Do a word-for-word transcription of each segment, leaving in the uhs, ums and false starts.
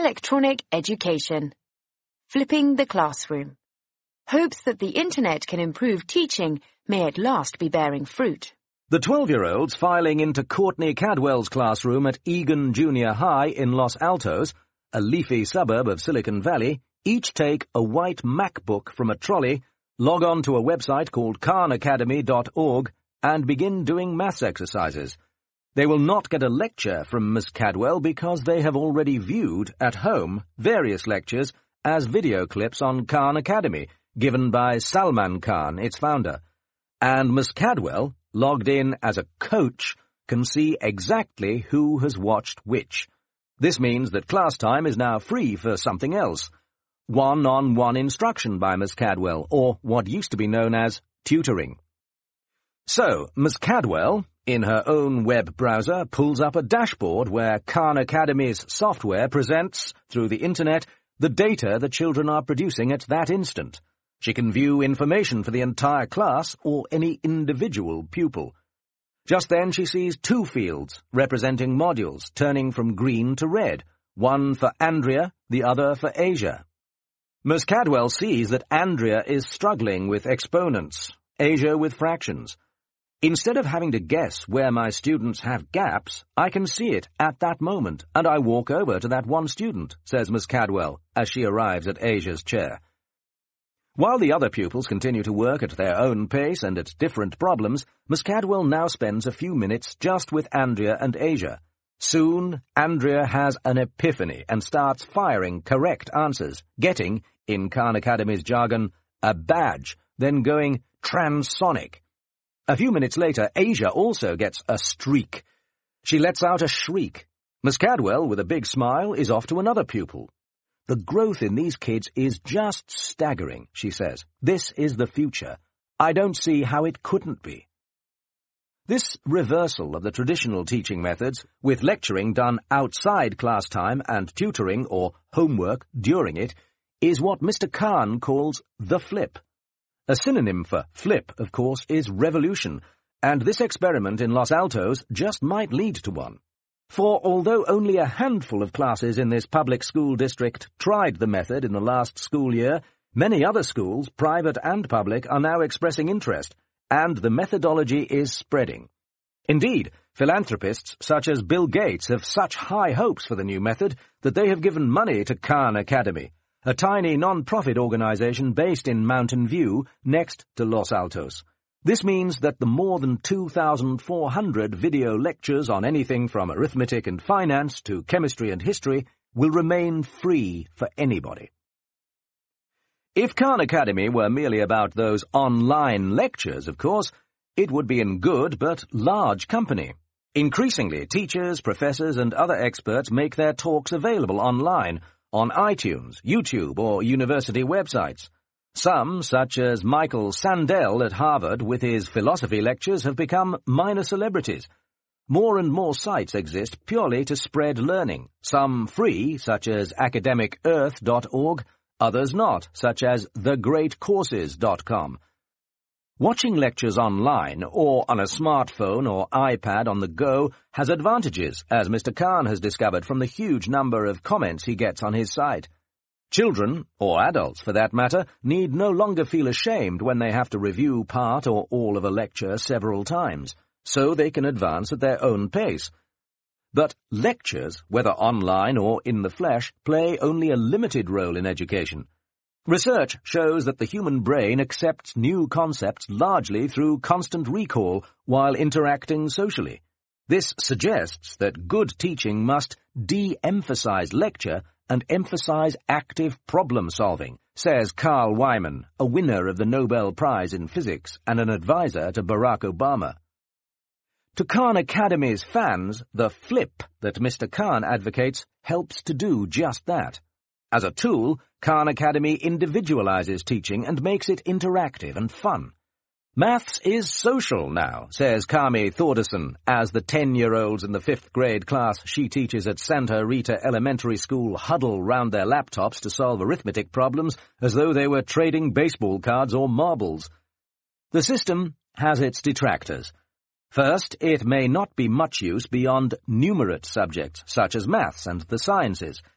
Electronic education. Flipping the classroom. Hopes that the internet can improve teaching may at last be bearing fruit. The twelve-year-olds filing into Courtney Cadwell's classroom at Egan Junior High in Los Altos, a leafy suburb of Silicon Valley, each take a white MacBook from a trolley, log on to a website called khan academy dot org, and begin doing maths exercises. They will not get a lecture from Miss Cadwell because they have already viewed, at home, various lectures as video clips on Khan Academy, given by Salman Khan, its founder. And Miss Cadwell, logged in as a coach, can see exactly who has watched which. This means that class time is now free for something else. One-on-one instruction by Miss Cadwell, or what used to be known as tutoring. So, Miss Cadwell, in her own web browser, pulls up a dashboard where Khan Academy's software presents, through the internet, the data the children are producing at that instant. She can view information for the entire class or any individual pupil. Just then she sees two fields representing modules turning from green to red, one for Andrea, the other for Asia. Miss Cadwell sees that Andrea is struggling with exponents, Asia with fractions. Instead of having to guess where my students have gaps, I can see it at that moment, and I walk over to that one student, says Miss Cadwell, as she arrives at Asia's chair. While the other pupils continue to work at their own pace and at different problems, Miss Cadwell now spends a few minutes just with Andrea and Asia. Soon, Andrea has an epiphany and starts firing correct answers, getting, in Khan Academy's jargon, a badge, then going transonic. A few minutes later, Asia also gets a streak. She lets out a shriek. Miss Cadwell, with a big smile, is off to another pupil. The growth in these kids is just staggering, she says. This is the future. I don't see how it couldn't be. This reversal of the traditional teaching methods, with lecturing done outside class time and tutoring or homework during it, is what Mister Khan calls the flip. A synonym for flip, of course, is revolution, and this experiment in Los Altos just might lead to one. For although only a handful of classes in this public school district tried the method in the last school year, many other schools, private and public, are now expressing interest, and the methodology is spreading. Indeed, philanthropists such as Bill Gates have such high hopes for the new method that they have given money to Khan Academy, a tiny non-profit organization based in Mountain View, next to Los Altos. This means that the more than two thousand four hundred video lectures on anything from arithmetic and finance to chemistry and history will remain free for anybody. If Khan Academy were merely about those online lectures, of course, it would be in good but large company. Increasingly, teachers, professors, and other experts make their talks available online, on iTunes, YouTube, or university websites. Some, such as Michael Sandel at Harvard with his philosophy lectures, have become minor celebrities. More and more sites exist purely to spread learning, some free, such as academic earth dot org, others not, such as the great courses dot com. Watching lectures online, or on a smartphone or iPad on the go, has advantages, as Mister Khan has discovered from the huge number of comments he gets on his site. Children, or adults for that matter, need no longer feel ashamed when they have to review part or all of a lecture several times, so they can advance at their own pace. But lectures, whether online or in the flesh, play only a limited role in education. Research shows that the human brain accepts new concepts largely through constant recall while interacting socially. This suggests that good teaching must de-emphasize lecture and emphasize active problem-solving, says Carl Wyman, a winner of the Nobel Prize in Physics and an advisor to Barack Obama. To Khan Academy's fans, the flip that Mister Khan advocates helps to do just that. As a tool, Khan Academy individualizes teaching and makes it interactive and fun. Maths is social now, says Kami Thordarson, as the ten-year-olds in the fifth grade class she teaches at Santa Rita Elementary School huddle round their laptops to solve arithmetic problems as though they were trading baseball cards or marbles. The system has its detractors. First, it may not be much use beyond numerate subjects, such as maths and the sciences.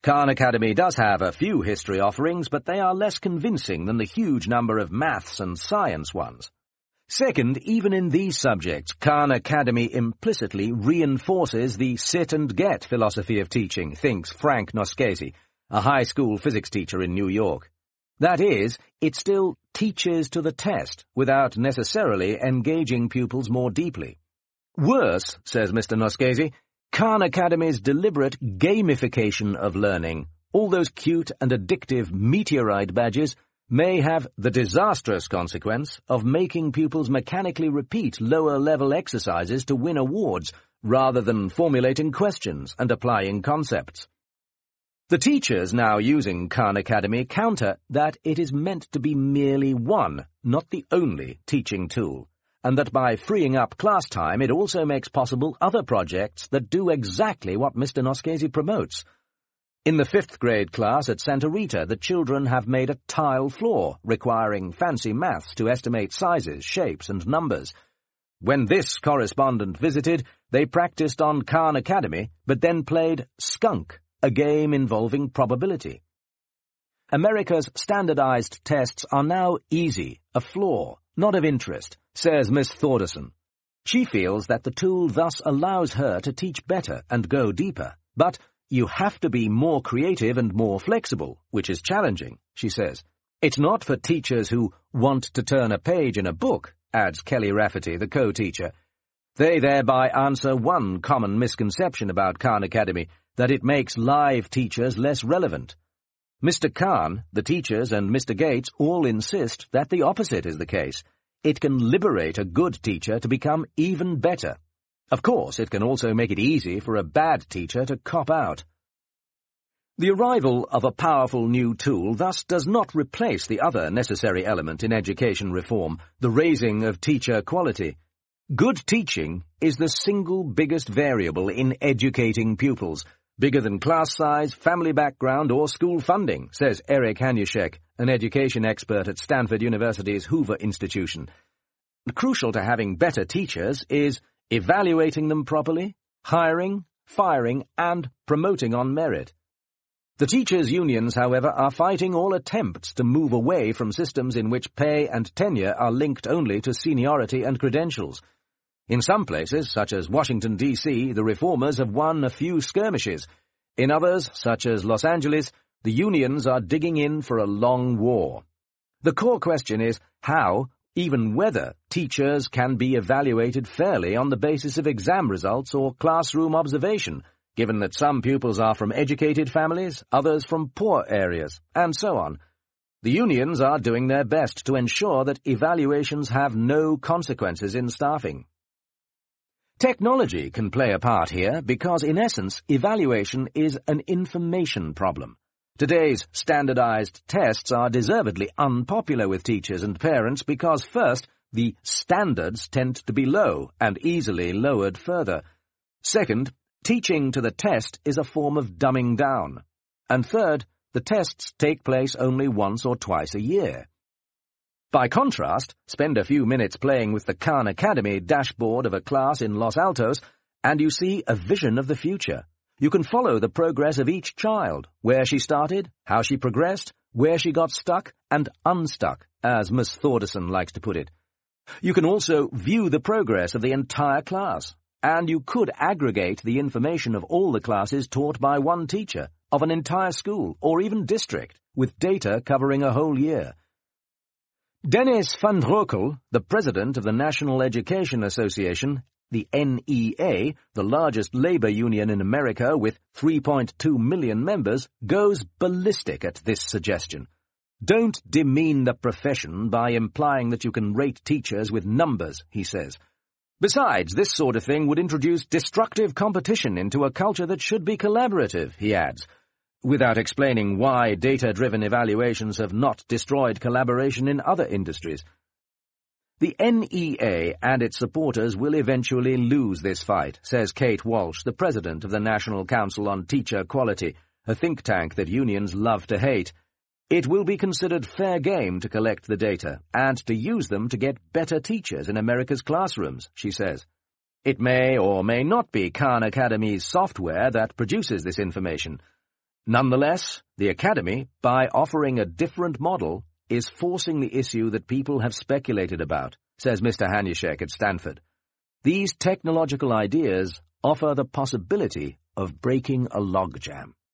Khan Academy does have a few history offerings, but they are less convincing than the huge number of maths and science ones. Second, even in these subjects, Khan Academy implicitly reinforces the sit-and-get philosophy of teaching, thinks Frank Noskesi, a high school physics teacher in New York. That is, it still teaches to the test, without necessarily engaging pupils more deeply. Worse, says Mister Noskesi, Khan Academy's deliberate gamification of learning, all those cute and addictive meteorite badges, may have the disastrous consequence of making pupils mechanically repeat lower-level exercises to win awards, rather than formulating questions and applying concepts. The teachers now using Khan Academy counter that it is meant to be merely one, not the only, teaching tool, and that by freeing up class time it also makes possible other projects that do exactly what Mister Noskesi promotes. In the fifth grade class at Santa Rita, the children have made a tile floor, requiring fancy maths to estimate sizes, shapes, and numbers. When this correspondent visited, they practiced on Khan Academy, but then played Skunk, a game involving probability. America's standardized tests are now easy, a flaw, not of interest, says Miss Thorderson. She feels that the tool thus allows her to teach better and go deeper, but you have to be more creative and more flexible, which is challenging, she says. It's not for teachers who want to turn a page in a book, adds Kelly Rafferty, the co-teacher. They thereby answer one common misconception about Khan Academy, that it makes live teachers less relevant. Mister Khan, the teachers, and Mister Gates all insist that the opposite is the case. It can liberate a good teacher to become even better. Of course, it can also make it easy for a bad teacher to cop out. The arrival of a powerful new tool thus does not replace the other necessary element in education reform, the raising of teacher quality. Good teaching is the single biggest variable in educating pupils, bigger than class size, family background, or school funding, says Eric Hanushek, an education expert at Stanford University's Hoover Institution. Crucial to having better teachers is evaluating them properly, hiring, firing, and promoting on merit. The teachers' unions, however, are fighting all attempts to move away from systems in which pay and tenure are linked only to seniority and credentials. In some places, such as Washington, D C, the reformers have won a few skirmishes. In others, such as Los Angeles, the unions are digging in for a long war. The core question is how, even whether, teachers can be evaluated fairly on the basis of exam results or classroom observation, given that some pupils are from educated families, others from poor areas, and so on. The unions are doing their best to ensure that evaluations have no consequences in staffing. Technology can play a part here because, in essence, evaluation is an information problem. Today's standardized tests are deservedly unpopular with teachers and parents because, first, the standards tend to be low and easily lowered further. Second, teaching to the test is a form of dumbing down. And third, the tests take place only once or twice a year. By contrast, spend a few minutes playing with the Khan Academy dashboard of a class in Los Altos, and you see a vision of the future. You can follow the progress of each child, where she started, how she progressed, where she got stuck and unstuck, as Miss Thorderson likes to put it. You can also view the progress of the entire class, and you could aggregate the information of all the classes taught by one teacher, of an entire school, or even district, with data covering a whole year. Dennis van Drokel, the president of the National Education Association, the N E A, the largest labor union in America with three point two million members, goes ballistic at this suggestion. Don't demean the profession by implying that you can rate teachers with numbers, he says. Besides, this sort of thing would introduce destructive competition into a culture that should be collaborative, he adds, without explaining why data-driven evaluations have not destroyed collaboration in other industries. The N E A and its supporters will eventually lose this fight, says Kate Walsh, the president of the National Council on Teacher Quality, a think tank that unions love to hate. It will be considered fair game to collect the data and to use them to get better teachers in America's classrooms, she says. It may or may not be Khan Academy's software that produces this information. Nonetheless, the Academy, by offering a different model, is forcing the issue that people have speculated about, says Mister Hanushek at Stanford. These technological ideas offer the possibility of breaking a logjam.